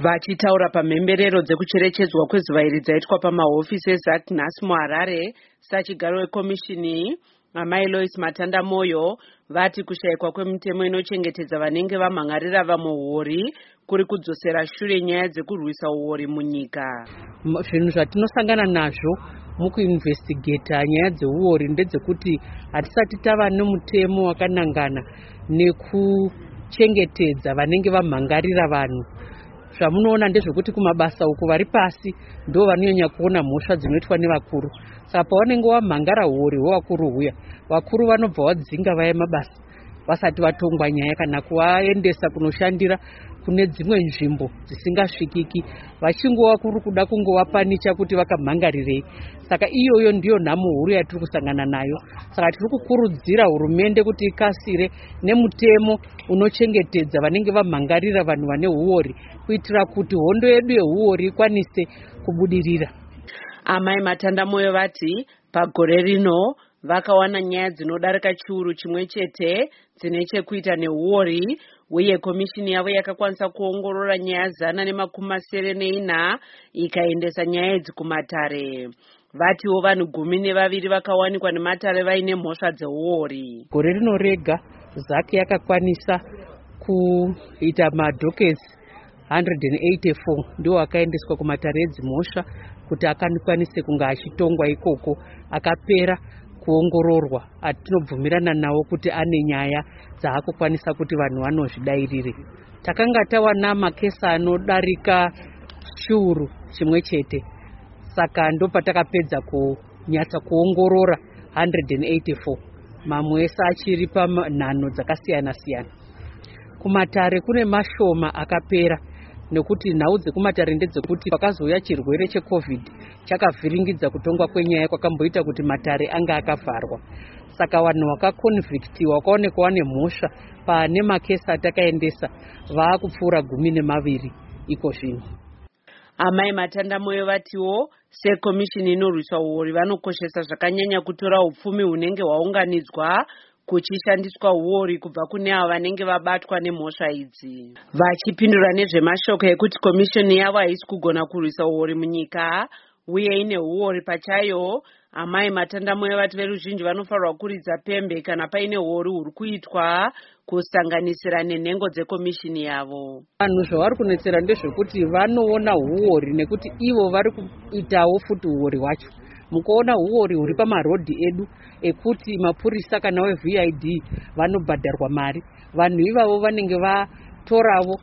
Vachitaura pamhemberero dzekucherechedzwa kwezuva iri dzaitwa pamahofisi eZAC nhasi muHarare, sachigaro wekomishini amai Lois Matanda Moyo vati kushayikwa kwemutemo inochengetedza vanenge vamhangarira vamwe huori kuri kudzosera shure nyaya dzekurwisa huori munyika. Zvinhu zvatinosangana nazvo mukuinvestigeta nyaya dzeuori ndedzekuti hatisati tava nemutemo wakanangana nekuchengetedza vanenge vamhangarira vanhu. Zvamunoona ndezvekuti kumabasa uku vari pasi ndo vanonyanya kuona mhosva dzinoitwa nevakuru. Saka pavanenge vamhangara huori hwevakuru huya, vakuru vanobva vadzinga vaya mabasa vasati vatongwa nyaya kana kuvaendesa kunoshandira kune dzimwe nzvimbo dzisingasvikiki, vachingova kuri kuda kungovapanicha kuti vakamhangarirei. Saka iyoyo ndiyo nhamo huru yatiri kusangana nayo. Saka tiri kukurudzira hurumende kuti ikasire nemutemo unochengetedza vanenge vamhangarira vanhu vane huori kuitira kuti hondo yedu yehuori ikwanise kubudirira. Amai Matanda Moyo vati pagore rino vakawana nyaya dzinodarika chiuru chimwe chete dzine chekuita nehuori, uye komishini yavo yakakwanisa kuongorora nyaya 194 ikaendesa nyaya idzi kumatare. Vatiwo vanhu 12 vakawanikwa nematare vaine mhosva dzehuori. Gore rino rega ZAC yakakwanisa kuita madhokesi 184 ndio akaendeswa kumatare edzimhosva kuti akakwanise kunga achitongwa ikoko, akapera kuongororwa. Atinobvumirana nawo kuti ane nyaya dzaakukwanisa kuti vanhu vanozvidairire. Takanga tawana makesa anodarika chiuru chimwe chete, saka ndo patakapedza kunyatsa kuongorora 184, mamwe ese achiri panhano dzakasiyana siyana. Kumatare kune mashoma akapera nekuti nhau dzekumatare ndedzekuti pakazouya chirwere cheCovid chakavhiringidza kutongwa kwenyaya kwakamboita kuti matare anga akavharwa. Saka vanhu vakakonvhictiwa wakaonekwa vane mhosva pane makesa atakaendesa vaakupfuura 12 iko zvino. Amai Matanda Moyo vatiwo sekomishini inorwisa huori vanokoshesa zvakanyanya kutora upfumi hunenge hwaunganidzwa kuchishandiswa huori kubva kune ava vanenge vabatwa nemhosva idzi. Vachipindura nezvemashoko ekuti komishini yavo haisi kugona kurwisa huori munyika uye ine huori pachayo, amai Matanda Moyo vati veruzhinji vanofanirwa kuridza pembe kana paine huori huri kuitwa, kusanganisira nenhengo dzekomishini yavo. Vanhu zvavari kunetsera ndezvekuti vanoona huori nekuti ivo vari kuitawo futi huori hwacho. Mukaona huori huri pamarodhi edu ekuti mapurisa kana weVID vanobhadharwa mari, vanhu ivavo vanenge vatoravo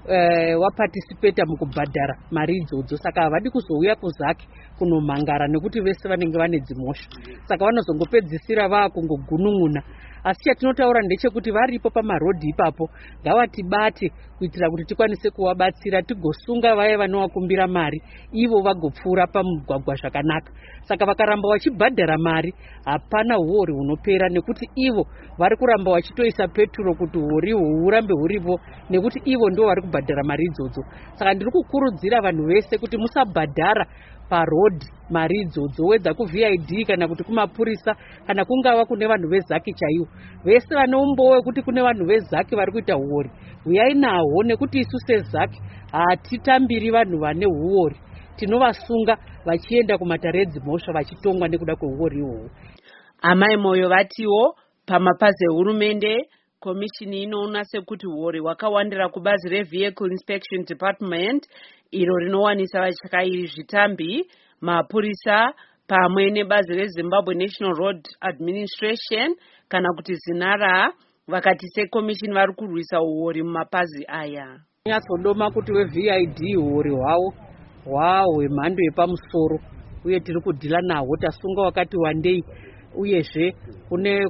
wapatisipeta mukubhadhara mari idzodzo. Saka havadi kuzouya kuZAC kunomhangara nekuti vese vanenge vane dzimhosva, saka vanozongopedzisira vaakungogunun'una. Asi chatinotaura ndechekuti varipo pamarodhi ipapo ngavatibate kuitira kuti tikwanise kuvabatsira, tigosunga vaya vanovakumbira mari ivo vagopfuura pamugwagwa zvakanaka. Saka vakaramba vachibhadhara mari hapana huori hunopera, nekuti ivo vari kuramba vachitoisa peturo kuti huori hurambe huripo, nekuti ivo ndio vari kubhadhara mari idzodzo. Saka ndiri kukurudzira vanhu vese kuti musabhadhara parodhi mari idzodzo, wedza kuVID kana kuti kumapurisa kana kungava kune vanhu veZAC chaivo. Vese vane umbowo kuti kune vanhu veZAC vari kuita huori, uyai nahwo, nekuti isu seZAC hatitambiri vanhu vane huori, tinovasunga vachienda kumatare edzimhosva vachitongwa nekuda kwehuori ihwohwo. Amai Moyo vatiwo pamapazi ehurumende komishini inoona sekuti huori hwakawandira kubazi reVehicle Inspection Department iro rinowanisa vatyairi zvitambi, mapurisa pamwe nebazi reZimbabwe National Road Administration kana kuti ZINARA. Vakati sekomishini vari kurwisa huori mumapazi aya. Nyatsodoma kuti weVID huori hwavo hwemhando yepamusoro uye tiri kudhila nahwo, tasunga wakati wandei. Uyezve kune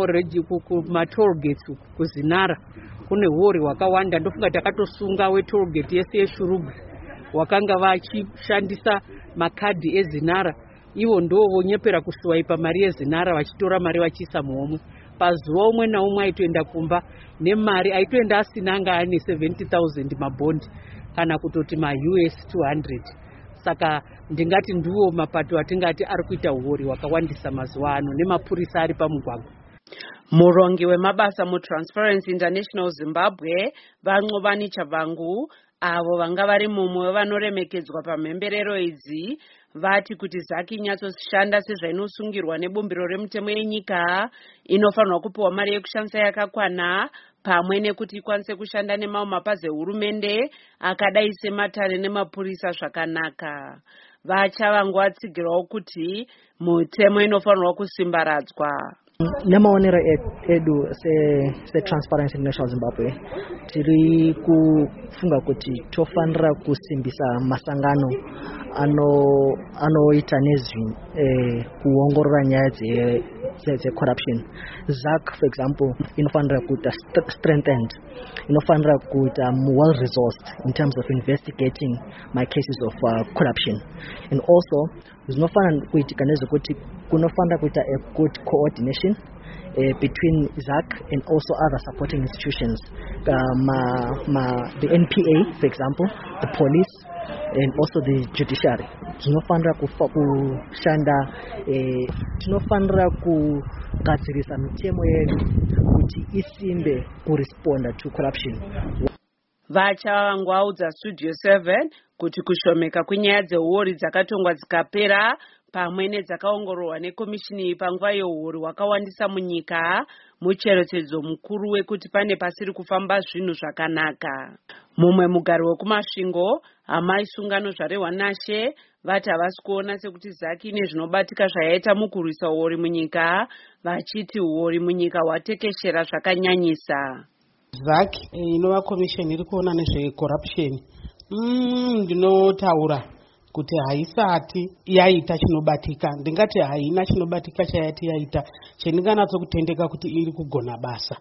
kumatollgates kuZINARA kune huori hwakawanda. Ndofunga takatosunga wetollgate yese yeShurugu wakanga vachishandisa makadhi eZINARA. Ivo ndo vonyepera kuswaipa mari yeZINARA vachitora mari vachiisa muhomwe. Pazuva umwe naumwe aitoenda kumba nemari, aitoenda asina anga ane 70,000 mabhondi kana kutoti maUS 200. Saka ndingati ndiwo mapato atingati ari kuita huori hwakawandisa mazuva ano, nemapurisa ari pamugwagwa. Murongi wemabasa muTransparency International Zimbabwe, Vanqobani Chavangu, avo vanga vari mumwe vanoremekedzwa pamhemberero idzi vati kuti zaki inyatsoshanda sezvainosungirwa nebumbiro remutemo yenyika inofanirwa kupiwa mari yekushandisa yakakwana pamwe nekuti ikwanise kushanda nemamwe mapazi ehurumende akadai sematare nemapurisa zvakanaka. Vachavangovatsigirawo kuti mutemo inofanirwa kusimbaradzwa. Nemaonero edu se-Transparency International Zimbabwe tiri kufunga kuti tofanira kusimbisa masangano anoita nezvi kuongorora nyaya dze-corruption. ZAC, for example, inofanira kuita strengthened, inofanira kuita well resourced in terms of investigating my cases of corruption. And also zvinofanira kuitika nezvekuti kunofanira kuita a good coordination between ZAC and also other supporting institutions, the NPA, for example, the police, and also the judiciary. Tinofanira kushanda, tinofanira kugadzirisa mitemo yedu kuti isimbe kuresponda to corruption. Vachavangoudza Studio 7 kuti kushomeka kwenyaya dzeuori dzakatongwa dzikapera pamwe nedzakaongororwa nekomishini panguva yeuori hwakawandisa munyika mucherechedzo mukuru wekuti pane pasiri kufamba zvinhu zvakanaka. Mumwe mugari wekumasvingo amai sungano zvarehwa nashe vati havasi kuona sekuti zaki ine zvinobatika zvayaita mukurwisa uori munyika, vachiti uori munyika hwatekeshera zvakanyanyisa. ZAC inova komisheni iri kuona nezvecorruption ndinotaura kuti haisati yaita chinobatika, ndingati haina chinobatika chayati yaita chendinganatsokutendeka kuti iri kugona basa.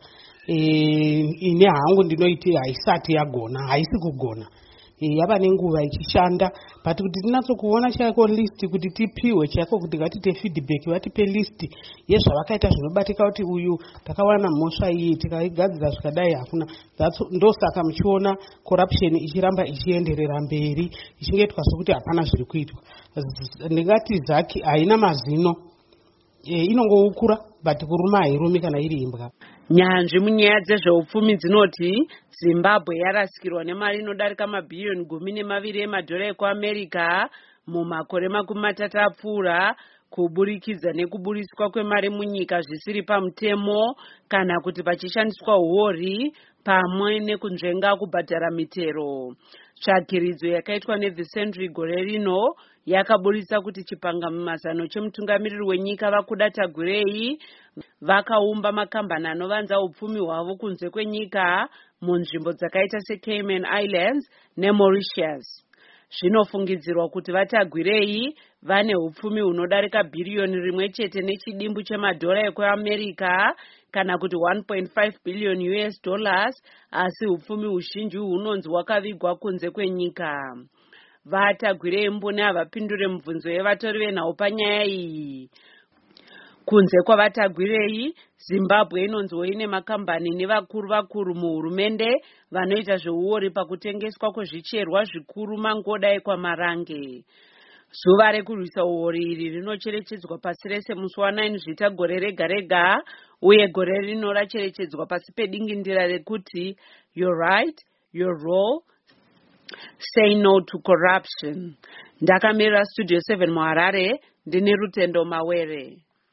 Ine hangu ndinoiti haisati yagona, haisi kugona. Yava nenguva ichishanda, but kuti tinatsokuona chaiko list kuti tipiwe chaiko kuti gatite feedback vatipe list yezvavakaita zvinobatika kuti uyu takawana mhosva iyi tikaigadzira zvikadai hakuna. Ndosaka muchiona corruption ichiramba ichienderera mberi ichingetwa sokuti hapana zviri kuitwa. Ndingati ZAC haina mazino, inongoukura but kuruma hairumi kana iri imbwa. Nyanzvi munyaya dzezveupfumi dzinoti Zimbabwe yarasikirwa nemari inodarika mabhirioni 12 emadhora ekuAmerica mumakore 3 apfuura kuburikidza nekuburiswa kwemari munyika zvisiri pamutemo kana kuti pachishandiswa huori pamwe nekunzvenga kubhadhara mitero. Tsvagiridzo yakaitwa neThe Century gore rino yakaburisa kuti chipangamazano chemutungamiriri wenyika Vakuda Tagurei vakaumba makambani anovanza upfumi hwavo kunze kwenyika munzvimbo dzakaita seCayman Islands neMauritius. Zvinofungidzirwa kuti vaTagurei vane upfumi hunodarika bhirioni 1 nechidimbu chemadhora ekuAmerica kana kuti $1.5 billion, asi upfumi huzhinji hunonzi hwakavigwa kunze kwenyika. VaTagurei mbune havapindure mibvunzo yevatori venhau panyaya iyi. Kunze kwavaTagurei, Zimbabwe inonziwo ine makambani nevakuru muhurumende vanoita zveuori pakutengeswa kwezvicherwa zvikuru mangoda ekwaMarange. Zuva rekurwisa uori iri rinocherechedzwa pasi rese musi wa9 Zvita gore rega rega, uye gore rino racherechedzwa pasi pedingindira rekuti You're right, your role, say no to corruption. Ndakamirira Studio 7 muHarare, ndine Rutendo Mawere.